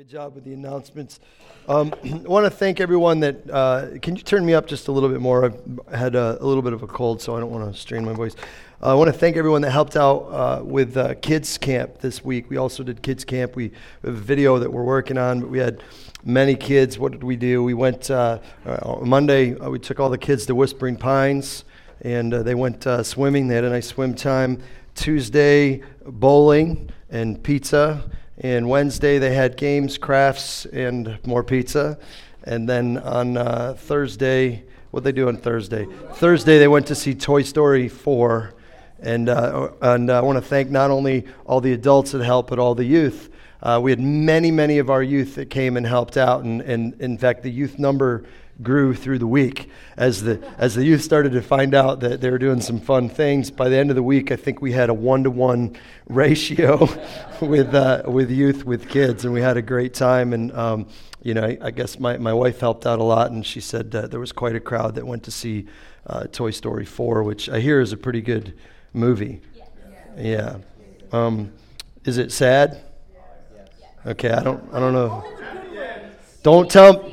Good job with the announcements. I want to thank everyone that, can you turn me up just a little bit more? I've had a little bit of a cold, so I don't want to strain my voice. I want to thank everyone that helped out with Kids Camp this week. We also did Kids Camp. We have a video that we're working on, but we had many kids. What did we do? We went, Monday, we took all the kids to Whispering Pines, and they went swimming. They had a nice swim time. Tuesday, bowling and pizza. And Wednesday, they had games, crafts, and more pizza. And then on Thursday, what'd they do on Thursday? Thursday, they went to see Toy Story 4. And I want to thank not only all the adults that helped, but all the youth. We had many of our youth that came and helped out. And in fact, the youth number grew through the week as the youth started to find out that they were doing some fun things. By the end of the week, I think we had a 1-to-1 ratio with youth with kids, and we had a great time. And I guess my wife helped out a lot, and she said there was quite a crowd that went to see Toy Story 4, which I hear is a pretty good movie. Yeah. Is it sad? Okay, I don't know. Don't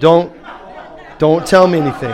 tell me anything.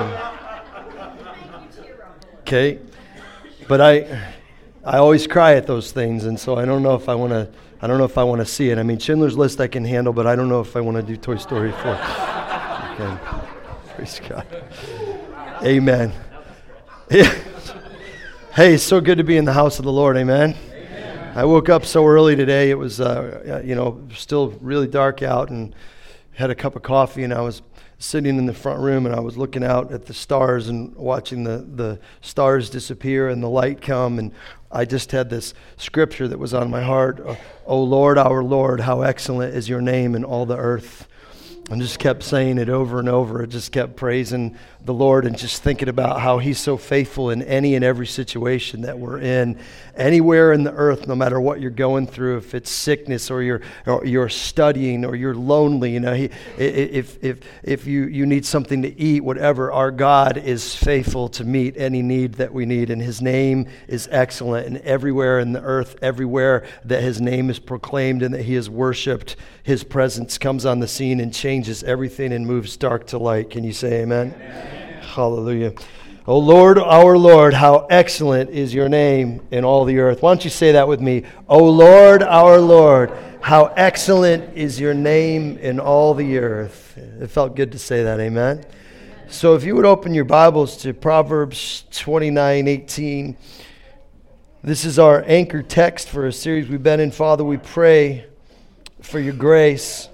Okay, but I always cry at those things, and so I don't know if I want to see it. I mean, Schindler's List I can handle, but I don't know if I want to do Toy Story 4. Okay. Praise God. Amen. Hey, it's so good to be in the house of the Lord. Amen. I woke up so early today. It was still really dark out, and had a cup of coffee, and I was sitting in the front room, and I was looking out at the stars and watching the stars disappear and the light come, and I just had this scripture that was on my heart. O Lord, our Lord, how excellent is your name in all the earth. And just kept saying it over and over. I just kept praising the Lord and just thinking about how He's so faithful in any and every situation that we're in. Anywhere in the earth, no matter what you're going through, if it's sickness or you're studying or you're lonely, if you need something to eat, whatever, our God is faithful to meet any need that we need. And His name is excellent. And everywhere in the earth, everywhere that His name is proclaimed and that He is worshipped, His presence comes on the scene and changes everything and moves dark to light. Can you say amen? Amen. Hallelujah. O Lord, our Lord, how excellent is your name in all the earth. Why don't you say that with me? O Lord, our Lord, how excellent is your name in all the earth. It felt good to say that, amen? So if you would open your Bibles to Proverbs 29:18. This is our anchor text for a series we've been in. Father, we pray for your grace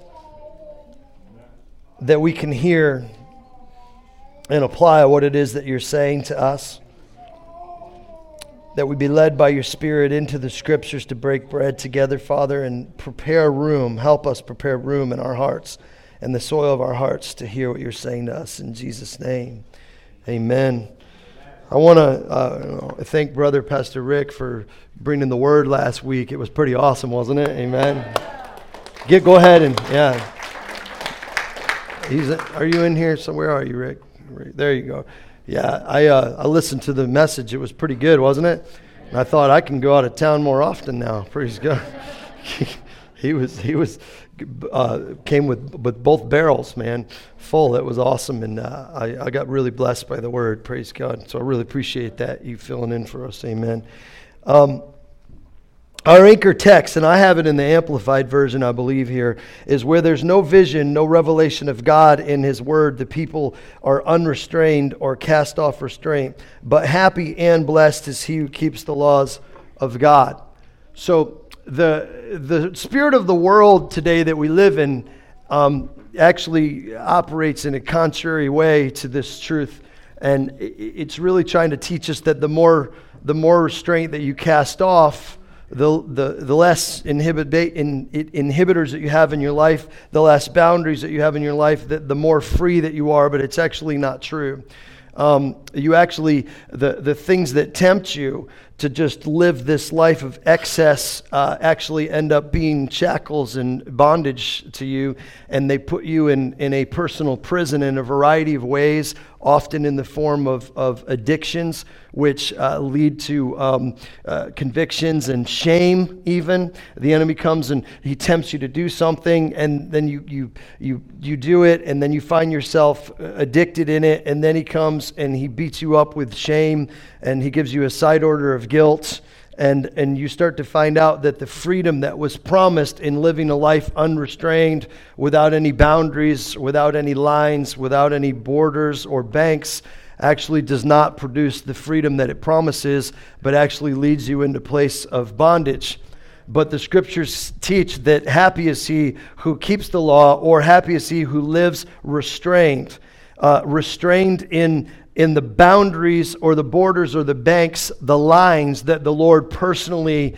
that we can hear and apply what it is that you're saying to us, that we be led by your Spirit into the Scriptures to break bread together, Father, and prepare room. Help us prepare room in our hearts and the soil of our hearts to hear what you're saying to us. In Jesus' name, amen. I want to thank Brother Pastor Rick for bringing the word last week. It was pretty awesome, wasn't it? Amen. Go ahead and, yeah. Are you in here? So where are you, Rick? There you go. Yeah, I listened to the message. It was pretty good, wasn't it? And I thought I can go out of town more often now. Praise God. He came with both barrels, man, full. It was awesome, and I got really blessed by the word. Praise God. So I really appreciate that, you filling in for us. Amen. Our anchor text, and I have it in the Amplified Version, I believe here, is where there's no vision, no revelation of God in His Word, the people are unrestrained or cast off restraint, but happy and blessed is he who keeps the laws of God. So the spirit of the world today that we live in actually operates in a contrary way to this truth, and it's really trying to teach us that the more restraint that you cast off, the less inhibitors that you have in your life, the less boundaries that you have in your life, the more free that you are, but it's actually not true. You actually, the things that tempt you to just live this life of excess actually end up being shackles and bondage to you, and they put you in a personal prison in a variety of ways, often in the form of addictions, which lead to convictions and shame even. The enemy comes and he tempts you to do something, and then you do it, and then you find yourself addicted in it, and then he comes and he beats you up with shame, and he gives you a side order of guilt. And you start to find out that the freedom that was promised in living a life unrestrained, without any boundaries, without any lines, without any borders or banks, actually does not produce the freedom that it promises, but actually leads you into a place of bondage. But the scriptures teach that happy is he who keeps the law, or happy is he who lives restrained. Restrained in the boundaries or the borders or the banks, the lines that the Lord personally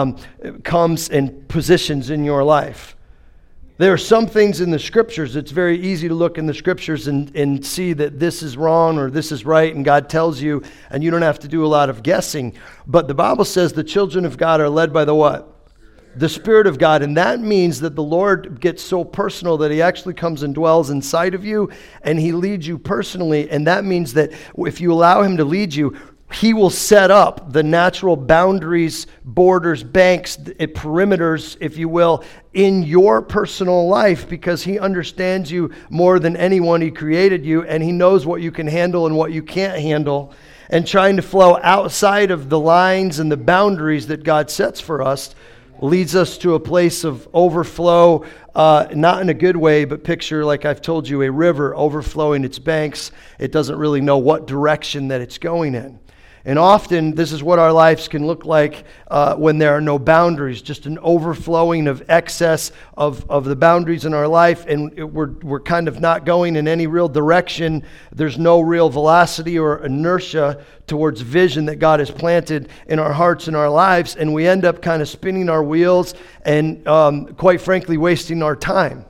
comes and positions in your life. There are some things in the scriptures, it's very easy to look in the scriptures and see that this is wrong or this is right, and God tells you, and you don't have to do a lot of guessing. But the Bible says the children of God are led by the what? The Spirit of God. And that means that the Lord gets so personal that he actually comes and dwells inside of you, and he leads you personally. And that means that if you allow him to lead you, he will set up the natural boundaries, borders, banks, perimeters, if you will, in your personal life, because he understands you more than anyone. He created you, and he knows what you can handle and what you can't handle. And trying to flow outside of the lines and the boundaries that God sets for us leads us to a place of overflow, not in a good way, but picture, like I've told you, a river overflowing its banks. It doesn't really know what direction that it's going in. And often, this is what our lives can look like when there are no boundaries, just an overflowing of excess of the boundaries in our life, and we're kind of not going in any real direction. There's no real velocity or inertia towards vision that God has planted in our hearts and our lives, and we end up kind of spinning our wheels and, quite frankly, wasting our time.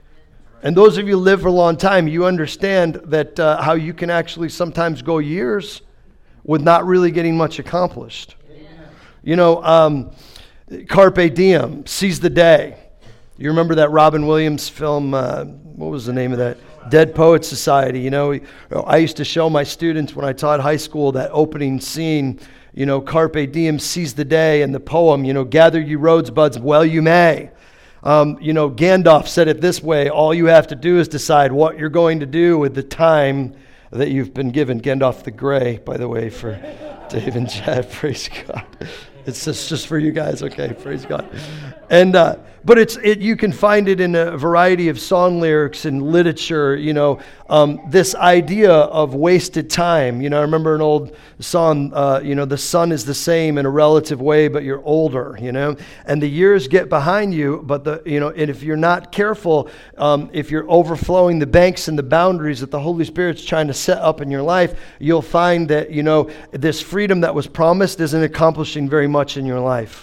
And those of you who live for a long time, you understand that how you can actually sometimes go years with not really getting much accomplished. You know, Carpe Diem, seize the day. You remember that Robin Williams film, what was the name of that? Dead Poets Society. You know, I used to show my students when I taught high school that opening scene, you know, Carpe Diem, seize the day, and the poem, you know, gather you rosebuds, well you may. You know, Gandalf said it this way: all you have to do is decide what you're going to do with the time that you've been given. Gandalf the Grey, by the way, for Dave and Chad. Praise God. It's just for you guys, okay? Praise God. And but you can find it in a variety of song lyrics and literature. You know, this idea of wasted time. You know, I remember an old song. You know, the sun is the same in a relative way, but you're older. You know, and the years get behind you. But and if you're not careful, if you're overflowing the banks and the boundaries that the Holy Spirit's trying to set up in your life, you'll find that this freedom that was promised isn't accomplishing very much in your life.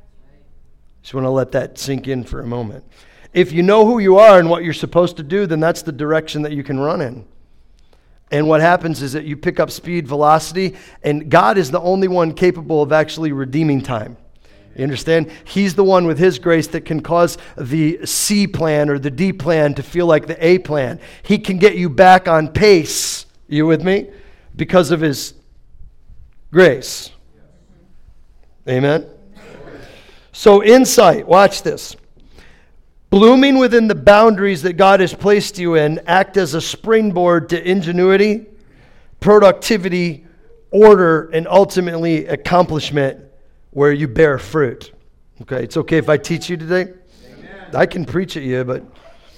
Just want to let that sink in for a moment. If you know who you are and what you're supposed to do, then that's the direction that you can run in. And what happens is that you pick up speed, velocity, and God is the only one capable of actually redeeming time. You understand? He's the one with his grace that can cause the C plan or the D plan to feel like the A plan. He can get you back on pace. You with me? Because of his grace. Amen? So insight, watch this. Blooming within the boundaries that God has placed you in, act as a springboard to ingenuity, productivity, order, and ultimately accomplishment where you bear fruit. Okay, it's okay if I teach you today? Amen. I can preach at you, but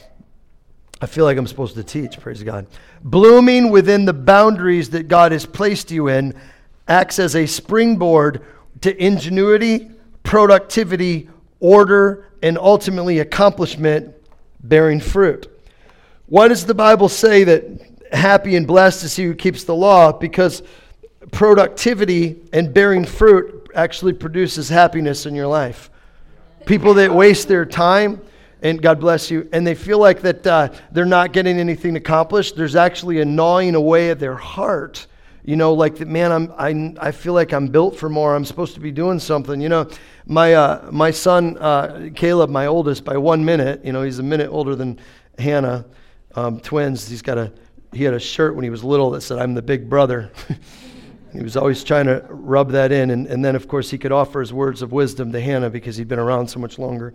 I feel like I'm supposed to teach, praise God. Blooming within the boundaries that God has placed you in acts as a springboard to ingenuity, productivity, order, and ultimately accomplishment, bearing fruit. Why does the Bible say that happy and blessed is he who keeps the law? Because productivity and bearing fruit actually produces happiness in your life. People that waste their time, and God bless you, and they feel like that they're not getting anything accomplished, there's actually a gnawing away at their heart. You know, like that, man, I feel like I'm built for more. I'm supposed to be doing something. You know, my son, Caleb, my oldest, by 1 minute, you know, he's a minute older than Hannah, twins. He's got a he had a shirt when he was little that said, "I'm the big brother." He was always trying to rub that in. And then, of course, he could offer his words of wisdom to Hannah because he'd been around so much longer.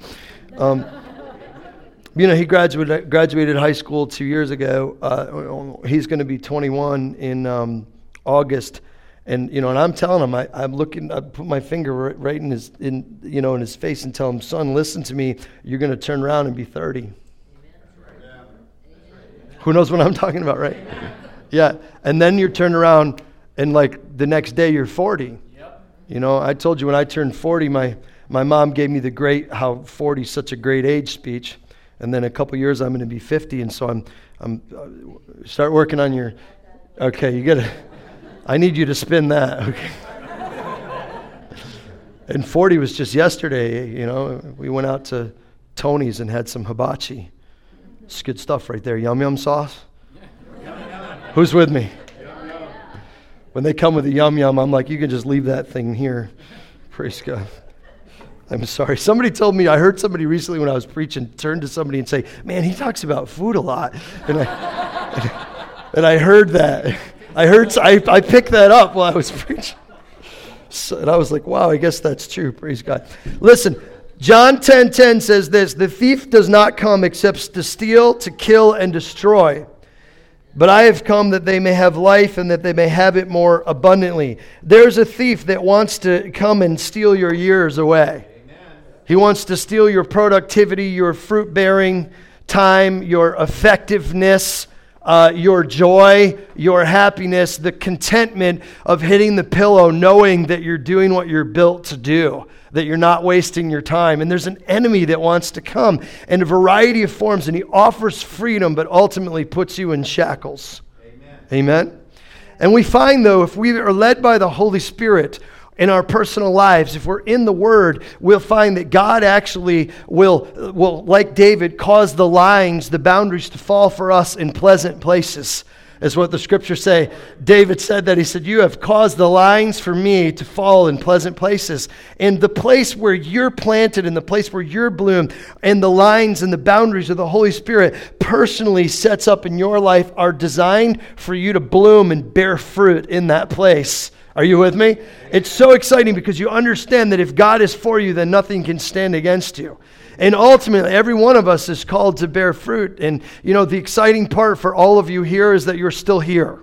He graduated high school 2 years ago. He's going to be 21 in August. And, and I'm telling him, I put my finger right in his face and tell him, "Son, listen to me. You're going to turn around and be 30. Who knows what I'm talking about, right? Yeah. And then you turn around and like the next day you're 40. Yep. I told you when I turned 40, my mom gave me the great, how 40 is such a great age speech. And then a couple years I'm going to be 50. And so I'm start working on your, okay, I need you to spin that. Okay. And 40 was just yesterday, we went out to Tony's and had some hibachi. It's good stuff right there. Yum Yum sauce. Who's with me? When they come with a Yum Yum, I'm like, you can just leave that thing here. Praise God. I'm sorry. Somebody told me, I heard somebody recently when I was preaching, turn to somebody and say, "Man, he talks about food a lot." And I heard that. I picked that up while I was preaching. So, and I was like, wow, I guess that's true. Praise God. Listen, John 10:10 says this: "The thief does not come except to steal, to kill, and destroy. But I have come that they may have life and that they may have it more abundantly." There's a thief that wants to come and steal your years away. Amen. He wants to steal your productivity, your fruit-bearing time, your effectiveness, your joy, your happiness, the contentment of hitting the pillow knowing that you're doing what you're built to do, that you're not wasting your time. And there's an enemy that wants to come in a variety of forms, and he offers freedom, but ultimately puts you in shackles. Amen. Amen? And we find, though, if we are led by the Holy Spirit in our personal lives, if we're in the Word, we'll find that God actually will, like David, cause the lines, the boundaries to fall for us in pleasant places. Is what the scriptures say. David said that. He said, "You have caused the lines for me to fall in pleasant places." And the place where you're planted and the place where you're bloomed and the lines and the boundaries of the Holy Spirit personally sets up in your life are designed for you to bloom and bear fruit in that place. Are you with me? It's so exciting because you understand that if God is for you, then nothing can stand against you. And ultimately, every one of us is called to bear fruit. And, the exciting part for all of you here is that you're still here.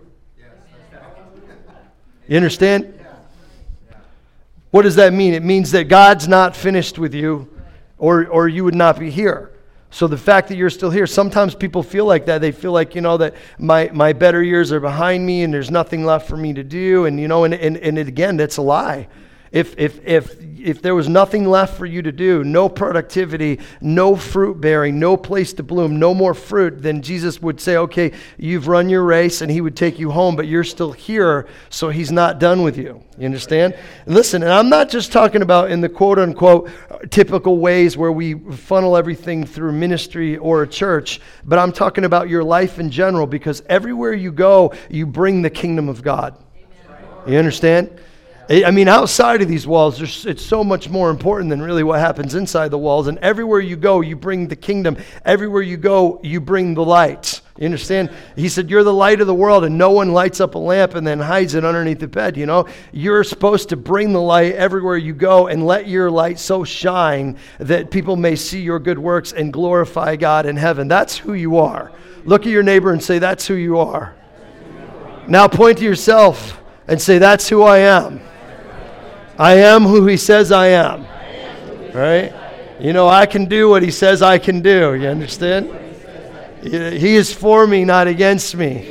You understand? What does that mean? It means that God's not finished with you, or you would not be here. So the fact that you're still here, sometimes people feel like that. They feel like, that my better years are behind me and there's nothing left for me to do. And, and again, that's a lie. If there was nothing left for you to do, no productivity, no fruit bearing, no place to bloom, no more fruit, then Jesus would say, "Okay, you've run your race," and he would take you home, but you're still here, so he's not done with you. You understand? And listen, and I'm not just talking about in the quote unquote typical ways where we funnel everything through ministry or a church, but I'm talking about your life in general, because everywhere you go, you bring the kingdom of God. You understand? I mean, outside of these walls, it's so much more important than really what happens inside the walls. And everywhere you go, you bring the kingdom. Everywhere you go, you bring the light. You understand? He said, "You're the light of the world," and no one lights up a lamp and then hides it underneath the bed. You're supposed to bring the light everywhere you go and let your light so shine that people may see your good works and glorify God in heaven. That's who you are. Look at your neighbor and say, "That's who you are." Now point to yourself and say, "That's who I am. I am who he says I am." Right? I can do what he says I can do. You understand? He is for me, not against me.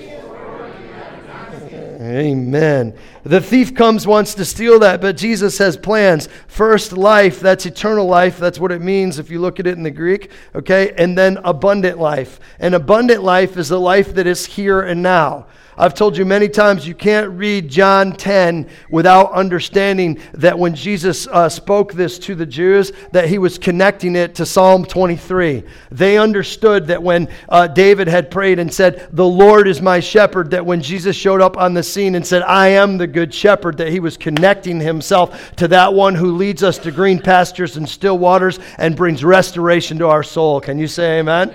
Amen. The thief wants to steal that, but Jesus has plans. First, life, that's eternal life. That's what it means if you look at it in the Greek. Okay? And then abundant life. And abundant life is the life that is here and now. I've told you many times you can't read John 10 without understanding that when Jesus spoke this to the Jews, that he was connecting it to Psalm 23. They understood that when David had prayed and said, "The Lord is my shepherd," that when Jesus showed up on the scene and said, "I am the good shepherd," that he was connecting himself to that one who leads us to green pastures and still waters and brings restoration to our soul. Can you say amen?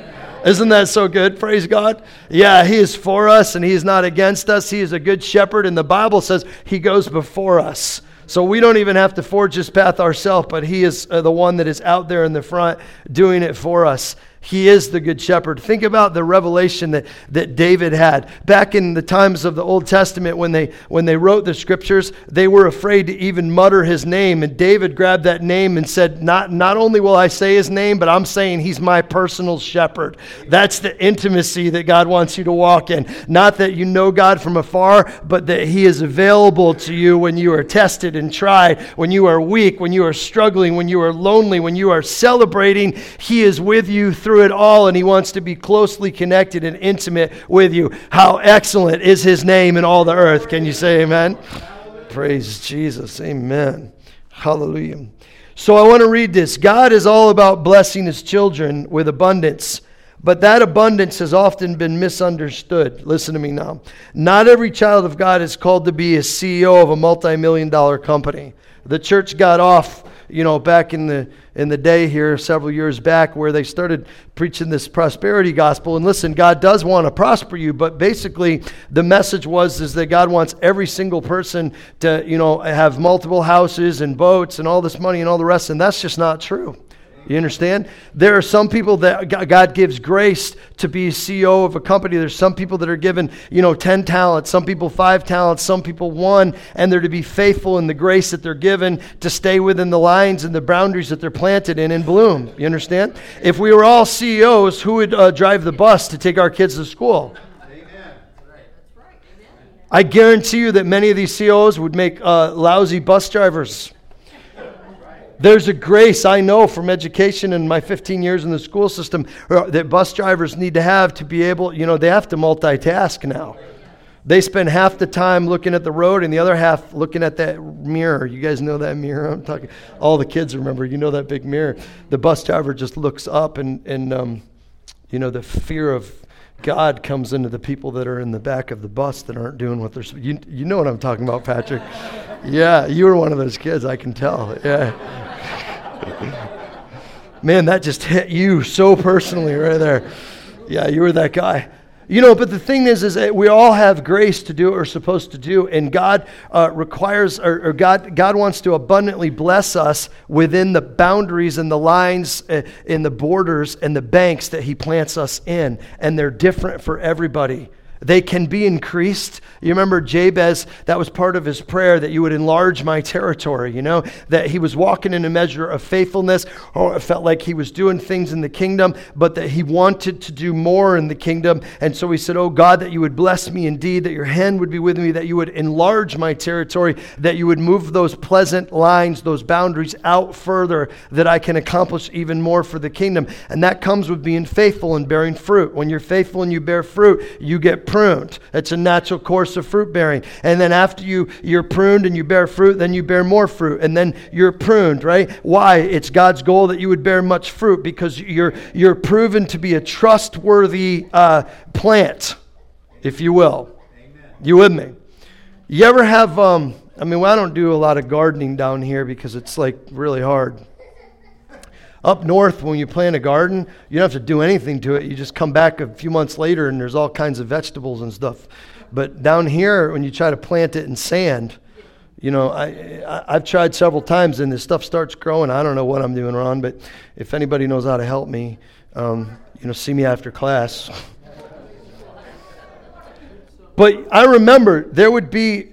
Isn't that so good? Praise God. Yeah, he is for us and he is not against us. He is a good shepherd, and the Bible says he goes before us. So we don't even have to forge this path ourselves, but he is the one that is out there in the front doing it for us. He is the good shepherd. Think about the revelation that David had. Back in the times of the Old Testament, when they wrote the scriptures, they were afraid to even mutter his name. And David grabbed that name and said, not only will I say his name, but I'm saying he's my personal shepherd. That's the intimacy that God wants you to walk in. Not that you know God from afar, but that he is available to you when you are tested and tried, when you are weak, when you are struggling, when you are lonely, when you are celebrating. He is with you through it all, and he wants to be closely connected and intimate with you. How excellent is his name in all the earth. Can you say amen? Praise Jesus. Amen. Hallelujah. So I want to read this. God is all about blessing his children with abundance, but that abundance has often been misunderstood. Listen to me now. Not every child of God is called to be a CEO of a multi-million-dollar company. The church got off, back in the day here several years back, where they started preaching this prosperity gospel. And listen, God does want to prosper you, but basically the message is that God wants every single person to, have multiple houses and boats and all this money and all the rest, and that's just not true. You understand? There are some people that God gives grace to be CEO of a company. There's some people that are given, 10 talents, some people 5 talents, some people 1, and they're to be faithful in the grace that they're given to stay within the lines and the boundaries that they're planted in and bloom. You understand? If we were all CEOs, who would drive the bus to take our kids to school? I guarantee you that many of these CEOs would make lousy bus drivers. There's a grace I know from education and my 15 years in the school system that bus drivers need to have to be able, they have to multitask now. They spend half the time looking at the road and the other half looking at that mirror. You guys know that mirror I'm talking? All the kids remember, that big mirror. The bus driver just looks up and the fear of God comes into the people that are in the back of the bus that aren't doing what they're supposed to. You know what I'm talking about, Patrick. Yeah, you were one of those kids, I can tell. Yeah. Man, that just hit you so personally right there. Yeah, you were that guy. But the thing is that we all have grace to do what we're supposed to do, and God requires, or God wants to abundantly bless us within the boundaries and the lines in the borders and the banks that he plants us in, and they're different for everybody. They can be increased. You remember Jabez, that was part of his prayer, that you would enlarge my territory, that he was walking in a measure of faithfulness, or it felt like he was doing things in the kingdom, but that he wanted to do more in the kingdom. And so he said, oh God, that you would bless me indeed, that your hand would be with me, that you would enlarge my territory, that you would move those pleasant lines, those boundaries out further, that I can accomplish even more for the kingdom. And that comes with being faithful and bearing fruit. When you're faithful and you bear fruit, you get pruned. It's a natural course of fruit bearing. And then after you're pruned and you bear fruit, then you bear more fruit. And then you're pruned, right? Why? It's God's goal that you would bear much fruit, because you're proven to be a trustworthy plant, if you will. Amen. You with me? You ever have, I don't do a lot of gardening down here because it's like really hard. Up north, when you plant a garden, you don't have to do anything to it. You just come back a few months later and there's all kinds of vegetables and stuff. But down here, when you try to plant it in sand, I've tried several times and this stuff starts growing. I don't know what I'm doing wrong, but if anybody knows how to help me, see me after class. But I remember there would be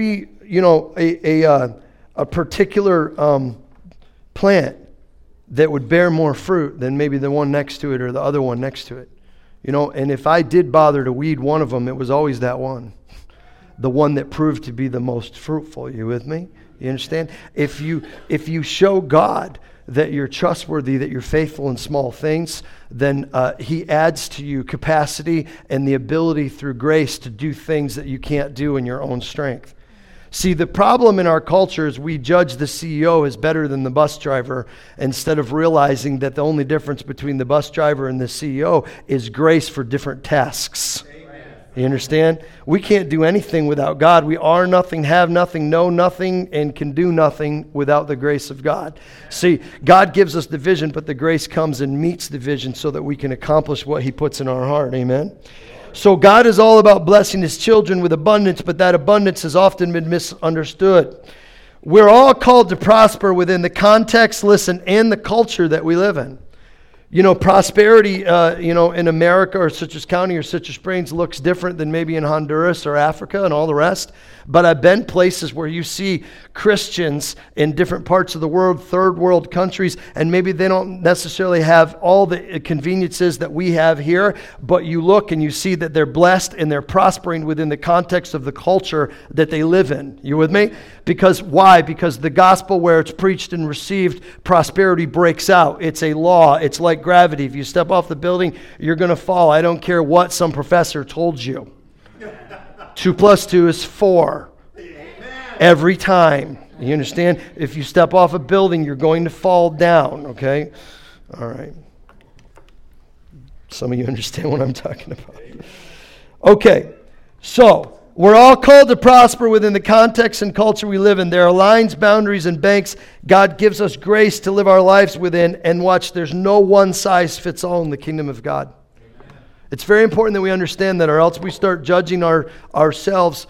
a particular plant that would bear more fruit than maybe the one next to it or the other one next to it. And if I did bother to weed one of them, it was always that one. The one that proved to be the most fruitful. You with me? You understand? If you show God that you're trustworthy, that you're faithful in small things, then he adds to you capacity and the ability through grace to do things that you can't do in your own strength. See, the problem in our culture is we judge the CEO as better than the bus driver, instead of realizing that the only difference between the bus driver and the CEO is grace for different tasks. Amen. You understand? We can't do anything without God. We are nothing, have nothing, know nothing, and can do nothing without the grace of God. See, God gives us the vision, but the grace comes and meets the vision so that we can accomplish what he puts in our heart. Amen? So God is all about blessing his children with abundance, but that abundance has often been misunderstood. We're all called to prosper within the context, listen, and the culture that we live in. You know, prosperity, in America or Citrus County or Citrus Springs looks different than maybe in Honduras or Africa and all the rest. But I've been places where you see Christians in different parts of the world, third world countries, and maybe they don't necessarily have all the conveniences that we have here, but you look and you see that they're blessed and they're prospering within the context of the culture that they live in. You with me? Because why? Because the gospel, where it's preached and received, prosperity breaks out. It's a law. It's like gravity. If you step off the building, you're going to fall. I don't care what some professor told you. 2 + 2 is 4. Amen. Every time. You understand? If you step off a building, you're going to fall down. Okay? All right. Some of you understand what I'm talking about. Okay. So, we're all called to prosper within the context and culture we live in. There are lines, boundaries, and banks God gives us grace to live our lives within. And watch, there's no one size fits all in the kingdom of God. It's very important that we understand that, or else we start judging ourselves.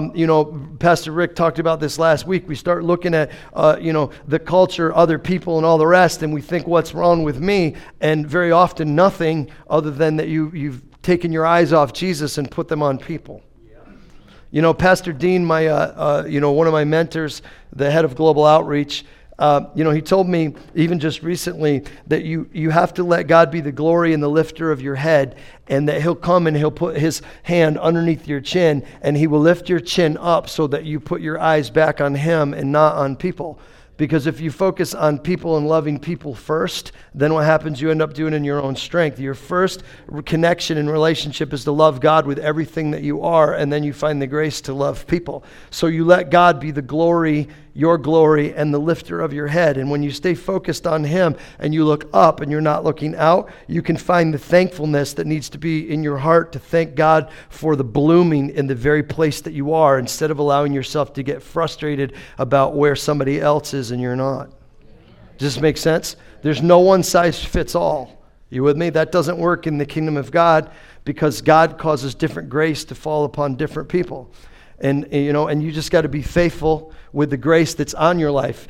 Pastor Rick talked about this last week. We start looking at, the culture, other people, and all the rest, and we think, what's wrong with me? And very often nothing other than that you've taken your eyes off Jesus and put them on people. You know, Pastor Dean, one of my mentors, the head of Global Outreach, he told me even just recently that you have to let God be the glory and the lifter of your head, and that he'll come and he'll put his hand underneath your chin, and he will lift your chin up so that you put your eyes back on him and not on people. Because if you focus on people and loving people first, then what happens? You end up doing it in your own strength. Your first connection and relationship is to love God with everything that you are, and then you find the grace to love people. So you let God be the glory, your glory, and the lifter of your head. And when you stay focused on him and you look up and you're not looking out, you can find the thankfulness that needs to be in your heart to thank God for the blooming in the very place that you are, instead of allowing yourself to get frustrated about where somebody else is and you're not. Does this make sense? There's no one size fits all. You with me? That doesn't work in the kingdom of God, because God causes different grace to fall upon different people. And you just got to be faithful with the grace that's on your life.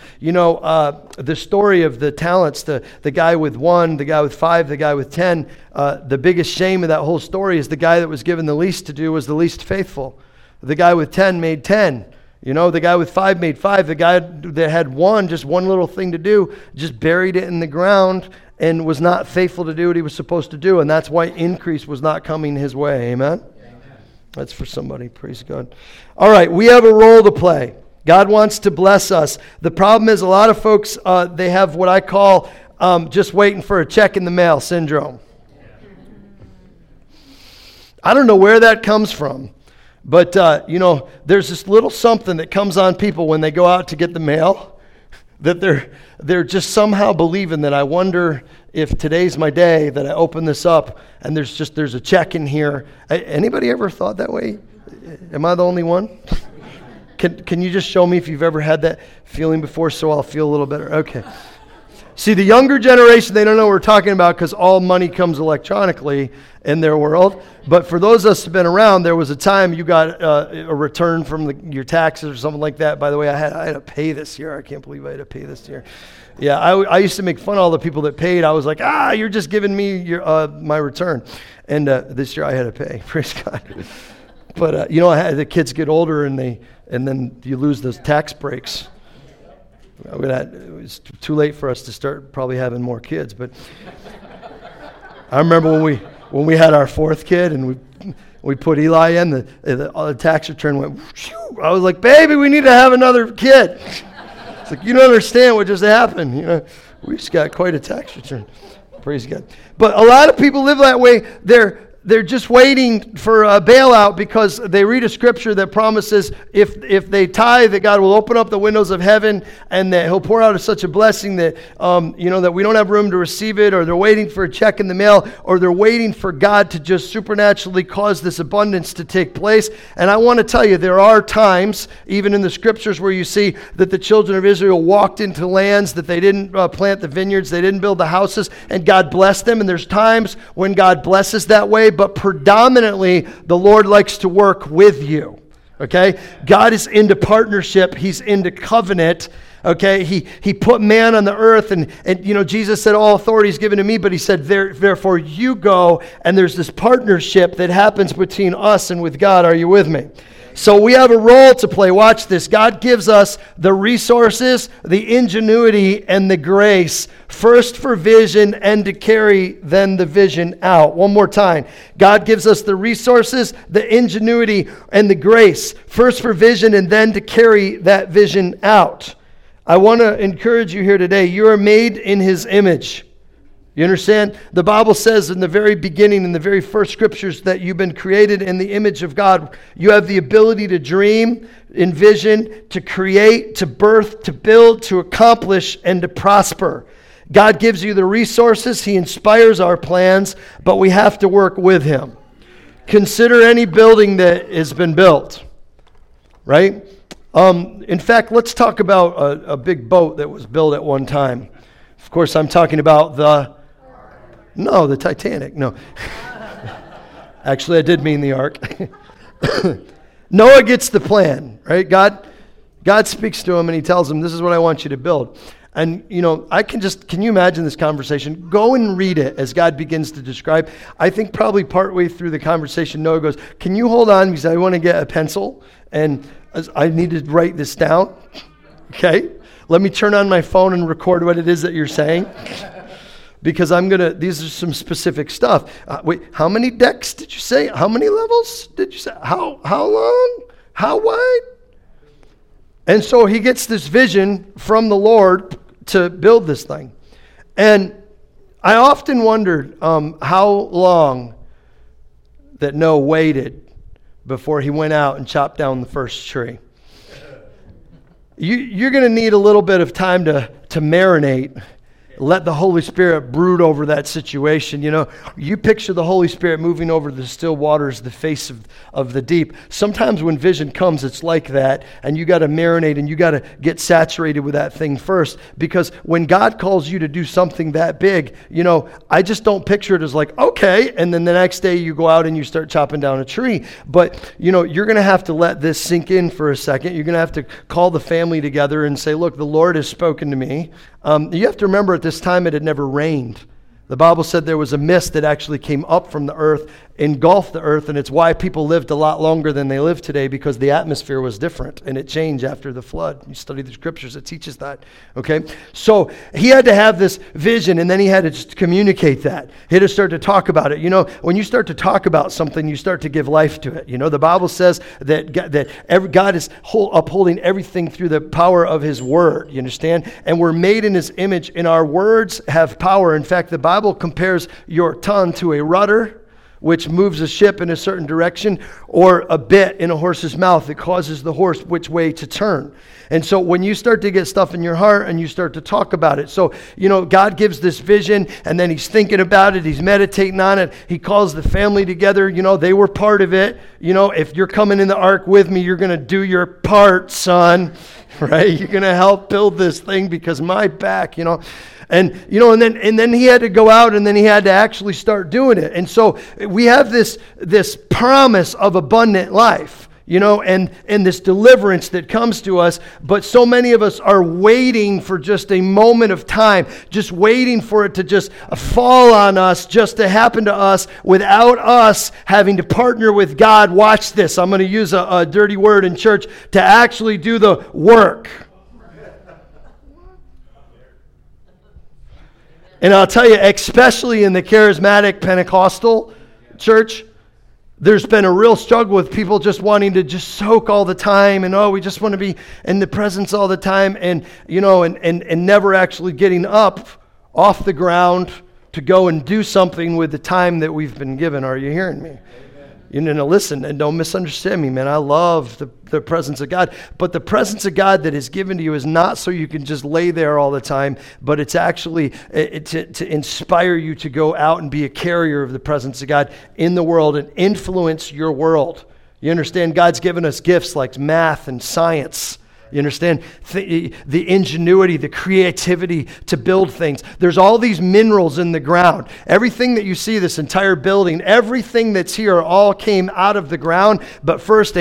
The story of the talents, the guy with 1, the guy with 5, the guy with 10, the biggest shame of that whole story is the guy that was given the least to do was the least faithful. The guy with 10 made 10. The guy with 5 made 5. The guy that had 1, just one little thing to do, just buried it in the ground and was not faithful to do what he was supposed to do. And that's why increase was not coming his way. Amen? That's for somebody. Praise God. All right, we have a role to play. God wants to bless us. The problem is a lot of folks, they have what I call just waiting for a check in the mail syndrome. I don't know where that comes from. But, there's this little something that comes on people when they go out to get the mail, that they're just somehow believing that I wonder if today's my day that I open this up and there's a check in here. Anybody ever thought that way? Am I the only one? Can you just show me if you've ever had that feeling before, so I'll feel a little better? Okay. See, the younger generation, they don't know what we're talking about because all money comes electronically in their world. But for those of us who've been around, there was a time you got a return from your taxes or something like that. By the way, I had to pay this year. I can't believe I had to pay this year. Yeah, I used to make fun of all the people that paid. I was like, you're just giving me my return. And this year I had to pay. Praise God. But, the kids get older and then you lose those tax breaks. It was too late for us to start probably having more kids, but I remember when we had our 4th kid and we put Eli in, the tax return went, whew. I was like, baby, we need to have another kid. It's like, you don't understand what just happened. We just got quite a tax return. Praise God. But a lot of people live that way. they're just waiting for a bailout because they read a scripture that promises if they tithe, that God will open up the windows of heaven and that he'll pour out such a blessing that, that we don't have room to receive it, or they're waiting for a check in the mail, or they're waiting for God to just supernaturally cause this abundance to take place. And I want to tell you, there are times, even in the scriptures, where you see that the children of Israel walked into lands that they didn't plant the vineyards, they didn't build the houses, and God blessed them. And there's times when God blesses that way, but predominantly the Lord likes to work with you. Okay? God is into partnership. He's into covenant. Okay? He put man on the earth, and Jesus said, all authority is given to me, but he said, therefore you go, and there's this partnership that happens between us and with God. Are you with me? So we have a role to play. Watch this. God gives us the resources, the ingenuity, and the grace, first for vision and to carry then the vision out. One more time. God gives us the resources, the ingenuity, and the grace, first for vision and then to carry that vision out. I want to encourage you here today. You are made in his image. You understand? The Bible says in the very beginning, in the very first scriptures, that you've been created in the image of God. You have the ability to dream, envision, to create, to birth, to build, to accomplish, and to prosper. God gives you the resources. He inspires our plans, but we have to work with him. Consider any building that has been built, right? In fact, let's talk about a big boat that was built at one time. Of course, I'm talking about the Titanic. No. Actually, I did mean the ark. Noah gets the plan, right? God speaks to him and he tells him, this is what I want you to build. And, can you imagine this conversation? Go and read it as God begins to describe. I think probably partway through the conversation, Noah goes, can you hold on because I want to get a pencil and I need to write this down. Okay? Let me turn on my phone and record what it is that you're saying. Because these are some specific stuff. Wait, how many decks did you say? How many levels did you say? How long? How wide? And so he gets this vision from the Lord to build this thing. And I often wondered how long that Noah waited before he went out and chopped down the first tree. You're going to need a little bit of time to marinate. Let the Holy Spirit brood over that situation. You picture the Holy Spirit moving over the still waters, the face of the deep. Sometimes when vision comes, it's like that, and you got to marinate and you got to get saturated with that thing first. Because when God calls you to do something that big, I just don't picture it as like, okay, and then the next day you go out and you start chopping down a tree. But, you're going to have to let this sink in for a second. You're going to have to call the family together and say, look, the Lord has spoken to me. You have to remember at this time it had never rained. The Bible said there was a mist that actually came up from the earth, engulfed the earth, and it's why people lived a lot longer than they live today, because the atmosphere was different, and it changed after the flood. You study the scriptures, it teaches that, okay? So he had to have this vision, and then he had to just communicate that. He had to start to talk about it. When you start to talk about something, you start to give life to it. The Bible says that God is upholding everything through the power of his word, you understand? And we're made in his image, and our words have power. In fact, the Bible compares your tongue to a rudder, which moves a ship in a certain direction, or a bit in a horse's mouth that causes the horse which way to turn. And so when you start to get stuff in your heart and you start to talk about it, so, God gives this vision and then he's thinking about it, he's meditating on it, he calls the family together, they were part of it. If you're coming in the ark with me, you're going to do your part, son, right? You're going to help build this thing because my back, And then he had to go out and then he had to actually start doing it. And so we have this promise of abundant life, and this deliverance that comes to us. But so many of us are waiting for just a moment of time, just waiting for it to just fall on us, just to happen to us without us having to partner with God. Watch this. I'm going to use a dirty word in church, to actually do the work. And I'll tell you, especially in the charismatic Pentecostal church, there's been a real struggle with people just wanting to just soak all the time, and we just want to be in the presence all the time, and and never actually getting up off the ground to go and do something with the time that we've been given. Are you hearing me? You know, listen, and don't misunderstand me, man. I love the presence of God. But the presence of God that is given to you is not so you can just lay there all the time, but it's actually to inspire you to go out and be a carrier of the presence of God in the world and influence your world. You understand? God's given us gifts like math and science. You understand? The ingenuity, the creativity to build things. There's all these minerals in the ground. Everything that you see, this entire building, everything that's here all came out of the ground. But first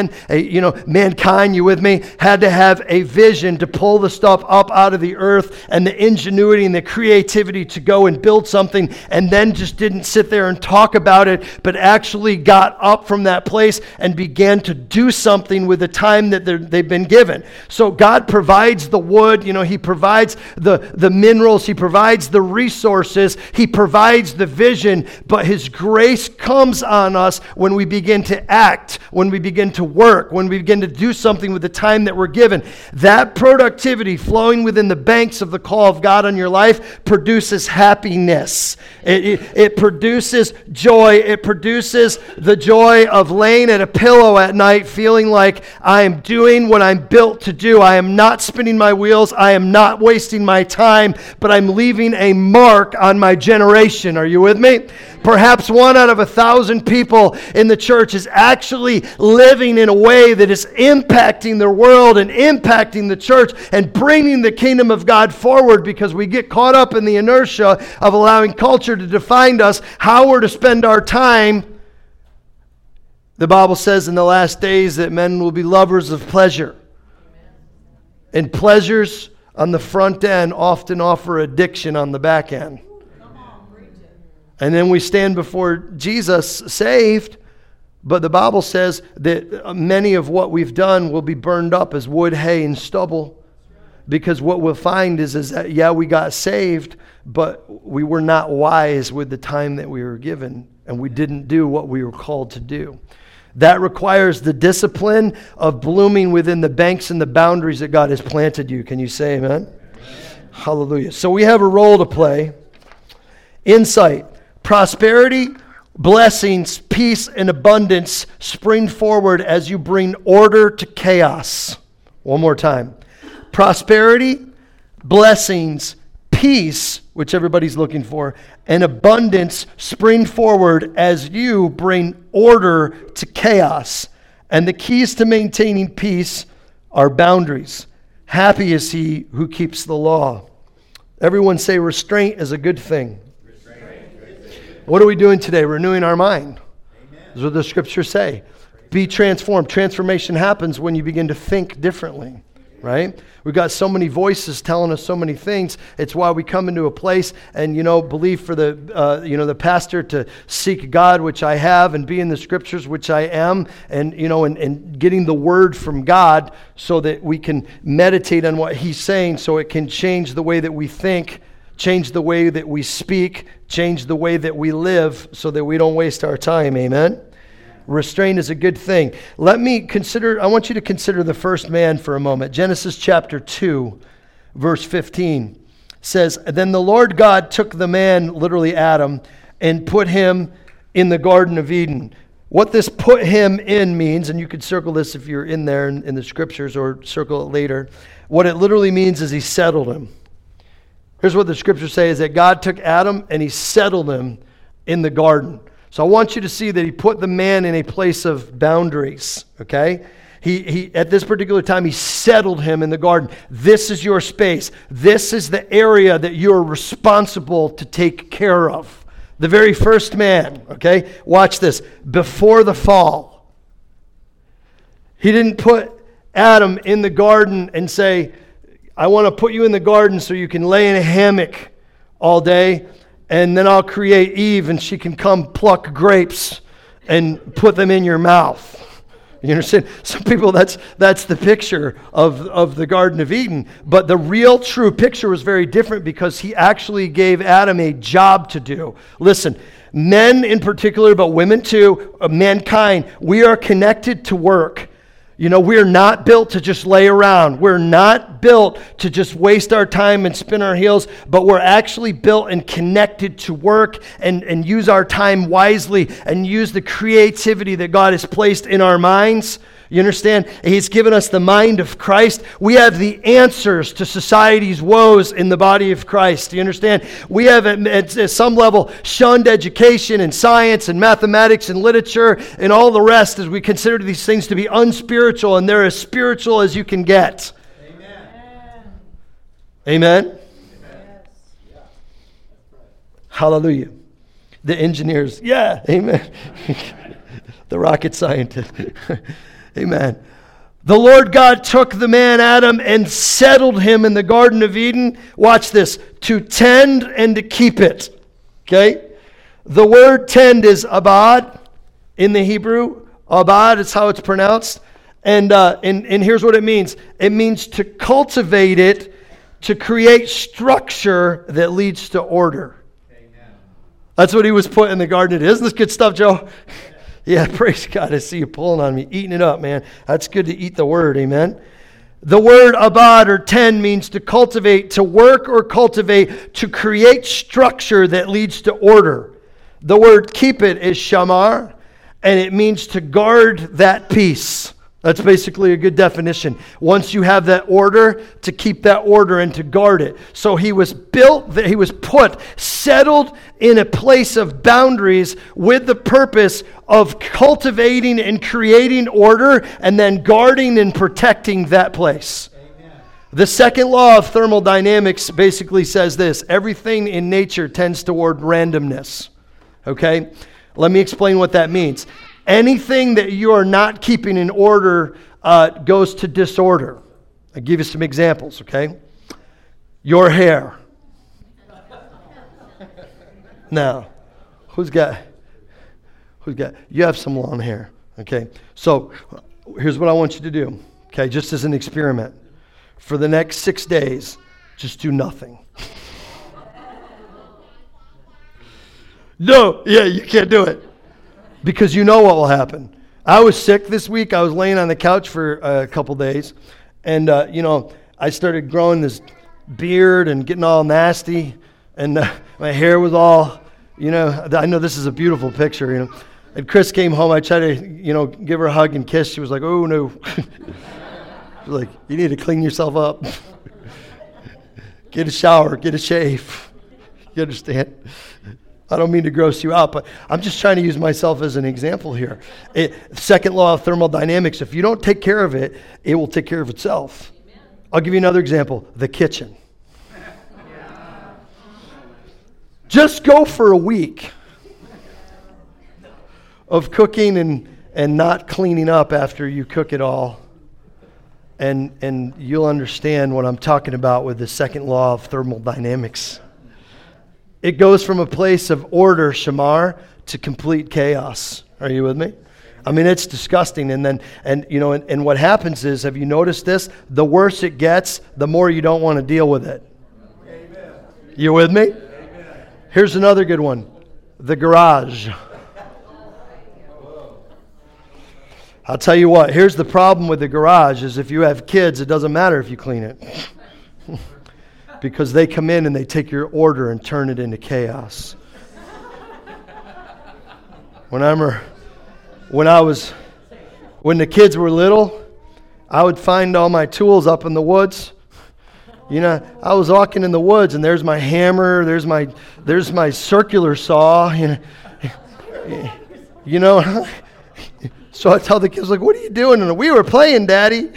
mankind, you with me, had to have a vision to pull the stuff up out of the earth and the ingenuity and the creativity to go and build something, and then just didn't sit there and talk about it, but actually got up from that place and began to do something with the time that they've been given. So God provides the wood, He provides the minerals, He provides the resources, He provides the vision, but His grace comes on us when we begin to act, when we begin to work, when we begin to do something with the time that we're given. That productivity flowing within the banks of the call of God on your life produces happiness. It produces joy. It produces the joy of laying at a pillow at night feeling like I am doing what I'm built to do. I am not spinning my wheels. I am not wasting my time, but I'm leaving a mark on my generation. Are you with me? Perhaps 1 out of 1,000 people in the church is actually living in a way that is impacting their world and impacting the church and bringing the kingdom of God forward, because we get caught up in the inertia of allowing culture to define us, how we're to spend our time. The Bible says in the last days that men will be lovers of pleasure. And pleasures on the front end often offer addiction on the back end. And then we stand before Jesus saved, but the Bible says that many of what we've done will be burned up as wood, hay, and stubble. Because what we'll find is that, yeah, we got saved, but we were not wise with the time that we were given, and we didn't do what we were called to do. That requires the discipline of blooming within the banks and the boundaries that God has planted you. Can you say amen? Amen. Hallelujah. So we have a role to play. Insight, prosperity, blessings, peace, and abundance spring forward as you bring order to chaos. One more time. Prosperity, blessings, peace, which everybody's looking for, and abundance spring forward as you bring order to chaos. And the keys to maintaining peace are boundaries. Happy is he who keeps the law. Everyone say restraint is a good thing. What are we doing today? Renewing our mind. That's what the scriptures say. Be transformed. Transformation happens when you begin to think differently. Right? We've got so many voices telling us so many things. It's why we come into a place and, believe for the pastor to seek God, which I have, and be in the scriptures, which I am, and, and getting the word from God so that we can meditate on what he's saying so it can change the way that we think, change the way that we speak, change the way that we live so that we don't waste our time. Amen? Restraint is a good thing. I want you to consider the first man for a moment. Genesis chapter 2, verse 15 says, "Then the Lord God took the man," literally Adam, "and put him in the Garden of Eden." What this "put him in" means, and you could circle this if you're in there in the scriptures or circle it later, what it literally means is he settled him. Here's what the scriptures say, is that God took Adam and he settled him in the garden. So I want you to see that he put the man in a place of boundaries, okay? He at this particular time, he settled him in the garden. This is your space. This is the area that you're responsible to take care of. The very first man, okay? Watch this. Before the fall, he didn't put Adam in the garden and say, I want to put you in the garden so you can lay in a hammock all day, and then I'll create Eve and she can come pluck grapes and put them in your mouth. You understand? Some people, that's the picture of the Garden of Eden. But the real true picture was very different because he actually gave Adam a job to do. Listen, men in particular, but women too, mankind, we are connected to work. We're not built to just lay around. We're not built to just waste our time and spin our heels, but we're actually built and connected to work and use our time wisely and use the creativity that God has placed in our minds. You understand? He's given us the mind of Christ. We have the answers to society's woes in the body of Christ. You understand? We have, at some level, shunned education and science and mathematics and literature and all the rest as we consider these things to be unspiritual, and they're as spiritual as you can get. Amen? Amen? Hallelujah. The engineers, yeah, amen. The rocket scientist. Amen. The Lord God took the man Adam and settled him in the Garden of Eden. Watch this. To tend and to keep it. Okay? The word tend is abad in the Hebrew. Abad is how it's pronounced. And here's what it means. It means to cultivate it, to create structure that leads to order. Amen. That's what he was put in the garden. Isn't this good stuff, Joe? Yeah, praise God. I see you pulling on me, eating it up, man. That's good to eat the word, amen? The word abad or tend means to cultivate, to work or cultivate, to create structure that leads to order. The word keep it is shamar, and it means to guard that peace. That's basically a good definition. Once you have that order, to keep that order and to guard it. So he was built, he was put, settled in a place of boundaries with the purpose of cultivating and creating order and then guarding and protecting that place. Amen. The second law of thermodynamics basically says this: everything in nature tends toward randomness. Okay? Let me explain what that means. Anything that you are not keeping in order goes to disorder. I'll give you some examples, okay? Your hair. Now, who's got, you have some long hair, okay? So, here's what I want you to do, okay, just as an experiment. For the next 6 days, just do nothing. No, yeah, you can't do it. Because you know what will happen. I was sick this week. I was laying on the couch for a couple days. And, I started growing this beard and getting all nasty. And my hair was all, I know this is a beautiful picture, And Chris came home. I tried to, give her a hug and kiss. She was like, oh, no. She was like, you need to clean yourself up. Get a shower. Get a shave. You understand? I don't mean to gross you out, but I'm just trying to use myself as an example here. Second law of thermodynamics, if you don't take care of it, it will take care of itself. Amen. I'll give you another example, the kitchen. Just go for a week of cooking and not cleaning up after you cook it all, and you'll understand what I'm talking about with the second law of thermodynamics. It goes from a place of order, shamar, to complete chaos. Are you with me? I mean, it's disgusting. And what happens is, have you noticed this? The worse it gets, the more you don't want to deal with it. Amen. You with me? Amen. Here's another good one. The garage. I'll tell you what, here's the problem with the garage is if you have kids, it doesn't matter if you clean it. Because they come in and they take your order and turn it into chaos. When the kids were little, I would find all my tools up in the woods. I was walking in the woods and there's my hammer, there's my circular saw. So I tell the kids, like, what are you doing? And we were playing, Daddy.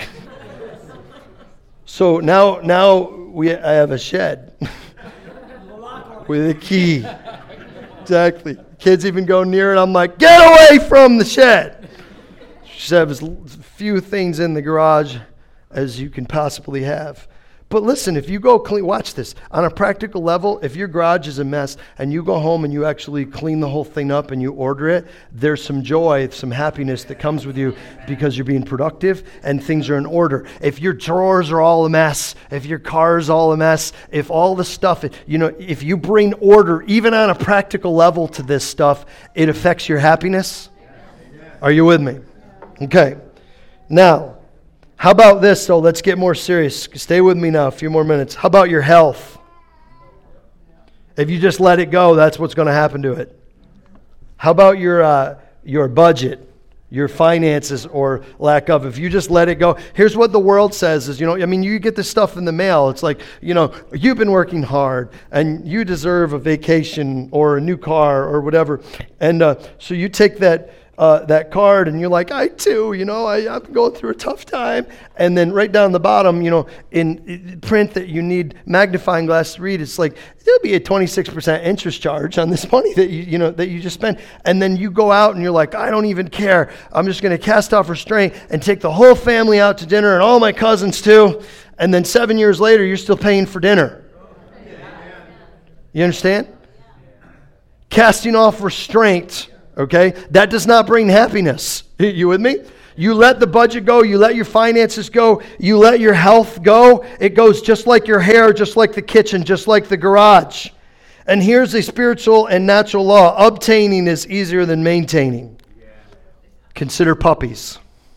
So now I have a shed with a key. Exactly. Kids even go near it. I'm like, get away from the shed. She have as few things in the garage as you can possibly have. But listen, if you go clean, watch this. On a practical level, if your garage is a mess and you go home and you actually clean the whole thing up and you order it, there's some joy, some happiness that comes with you because you're being productive and things are in order. If your drawers are all a mess, if your car's all a mess, if all the stuff, if you bring order, even on a practical level to this stuff, it affects your happiness. Are you with me? Okay. Now, how about this, though? Let's get more serious. Stay with me now, a few more minutes. How about your health? If you just let it go, that's what's going to happen to it. How about your budget, your finances, or lack of? If you just let it go, here's what the world says is, you get this stuff in the mail. It's like, you've been working hard and you deserve a vacation or a new car or whatever. And so you take that card and you're like, I too, I'm going through a tough time. And then right down the bottom, in print that you need magnifying glass to read, it's like, there'll be a 26% interest charge on this money that you just spent. And then you go out and you're like, I don't even care. I'm just going to cast off restraint and take the whole family out to dinner and all my cousins too. And then 7 years later, you're still paying for dinner. You understand? Casting off restraint. Okay? That does not bring happiness. You with me? You let the budget go. You let your finances go. You let your health go. It goes just like your hair, just like the kitchen, just like the garage. And here's a spiritual and natural law. Obtaining is easier than maintaining. Consider puppies.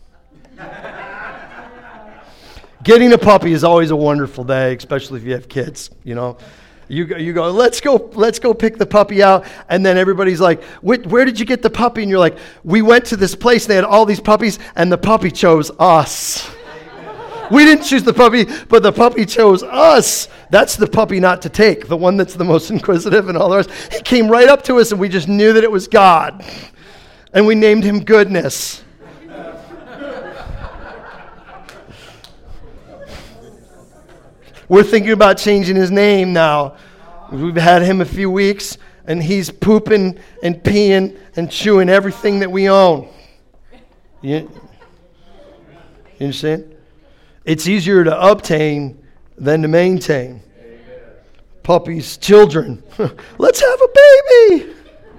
Getting a puppy is always a wonderful day, especially if you have kids, You go, let's go pick the puppy out. And then everybody's like, where did you get the puppy? And you're like, we went to this place and they had all these puppies and the puppy chose us. We didn't choose the puppy, but the puppy chose us. That's the puppy not to take, the one that's the most inquisitive and all the rest. He came right up to us and we just knew that it was God. And we named him Goodness. We're thinking about changing his name now. We've had him a few weeks, and he's pooping and peeing and chewing everything that we own. You understand? It's easier to obtain than to maintain. Amen. Puppies, children. Let's have a baby.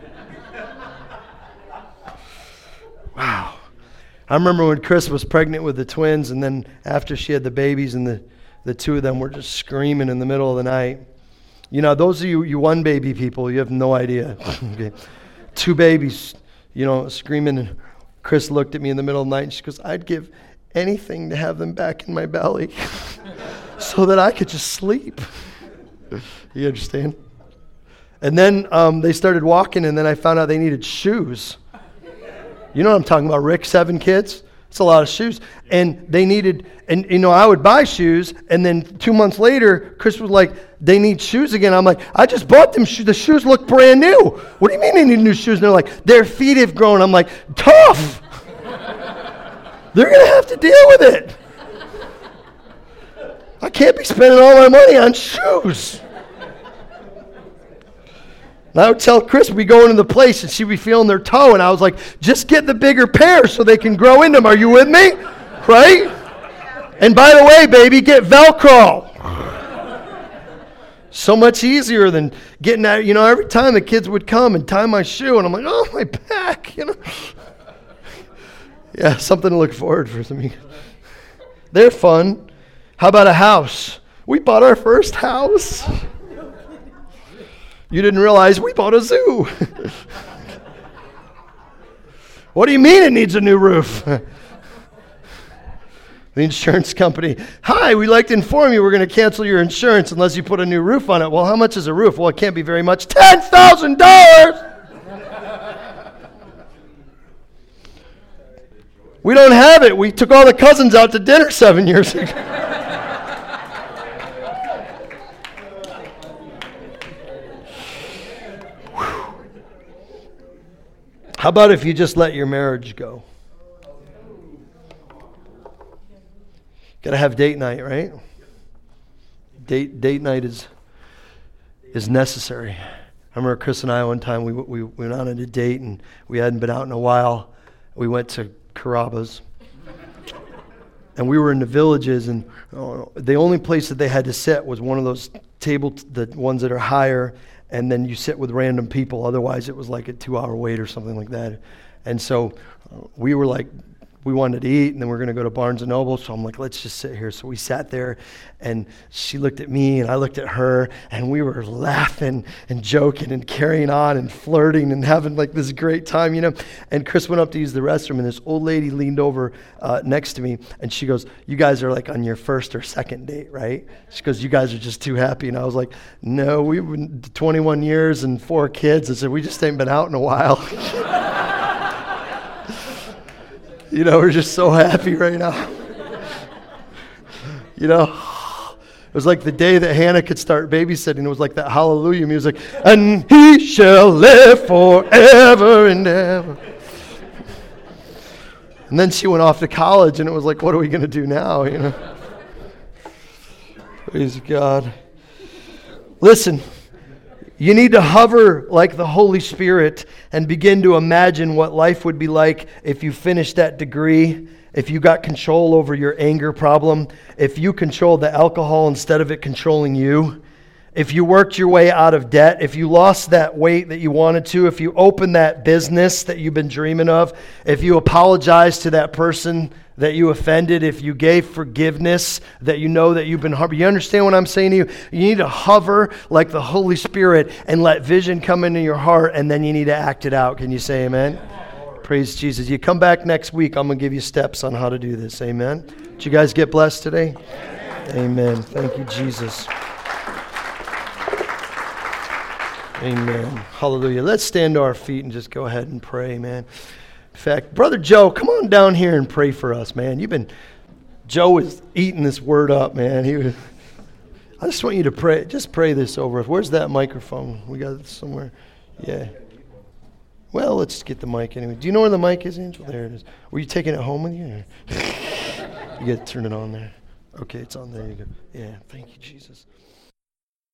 Wow. I remember when Chris was pregnant with the twins, and then after she had the babies and the two of them were just screaming in the middle of the night. Those of you one baby people, you have no idea. Okay. Two babies, screaming. And Chris looked at me in the middle of the night and she goes, I'd give anything to have them back in my belly so that I could just sleep. You understand? And then they started walking, and then I found out they needed shoes. You know what I'm talking about, Rick? 7 kids? It's a lot of shoes. And they needed, I would buy shoes, and then 2 months later, Chris was like, they need shoes again. I'm like, I just bought them shoes. The shoes look brand new. What do you mean they need new shoes? And they're like, their feet have grown. I'm like, tough. They're going to have to deal with it. I can't be spending all my money on shoes. And I would tell Chris, we go into the place and she'd be feeling their toe. And I was like, just get the bigger pair so they can grow in them. Are you with me? Right? And by the way, baby, get Velcro. So much easier than getting that. Every time the kids would come and tie my shoe, and I'm like, oh, my back. Yeah, something to look forward for some of you. They're fun. How about a house? We bought our first house. You didn't realize we bought a zoo. What do you mean it needs a new roof? The insurance company, hi, we'd like to inform you we're going to cancel your insurance unless you put a new roof on it. Well, how much is a roof? Well, it can't be very much. $10,000! We don't have it. We took all the cousins out to dinner 7 years ago. How about if you just let your marriage go? Got to have date night, right? Date night is necessary. I remember Chris and I one time we went on a date and we hadn't been out in a while. We went to Carrabba's. And we were in the Villages, and the only place that they had to sit was one of those tables, the ones that are higher, and then you sit with random people. Otherwise, it was like a 2-hour wait or something like that. And so we were like, we wanted to eat, and then we're going to go to Barnes & Noble. So I'm like, let's just sit here. So we sat there, and she looked at me, and I looked at her, and we were laughing and joking and carrying on and flirting and having like this great time, you know. And Chris went up to use the restroom, and this old lady leaned over next to me, and she goes, you guys are like on your first or second date, right? She goes, you guys are just too happy. And I was like, no, we've been 21 years and 4 kids. I said, we just ain't been out in a while. You know, we're just so happy right now. You know, it was like the day that Hannah could start babysitting. It was like that hallelujah music. And he shall live forever and ever. And then she went off to college, and it was like, what are we going to do now, you know? Praise God. Listen. You need to hover like the Holy Spirit and begin to imagine what life would be like if you finished that degree, if you got control over your anger problem, if you controlled the alcohol instead of it controlling you, if you worked your way out of debt, if you lost that weight that you wanted to, if you opened that business that you've been dreaming of, if you apologized to that person that you offended, if you gave forgiveness that you know that you've been harboring. You understand what I'm saying to you? You need to hover like the Holy Spirit and let vision come into your heart, and then you need to act it out. Can you say amen? Praise Jesus. You come back next week, I'm going to give you steps on how to do this. Amen? Did you guys get blessed today? Amen. Thank you, Jesus. Amen. Hallelujah. Let's stand to our feet and just go ahead and pray, man. In fact, Brother Joe, come on down here and pray for us, man. Joe is eating this word up, man. I just want you to pray. Just pray this over us. Where's that microphone? We got it somewhere. Yeah. Well, let's get the mic anyway. Do you know where the mic is, Angel? There it is. Were you taking it home with you? You got to turn it on there. Okay, it's on there. You go. Yeah, thank you, Jesus.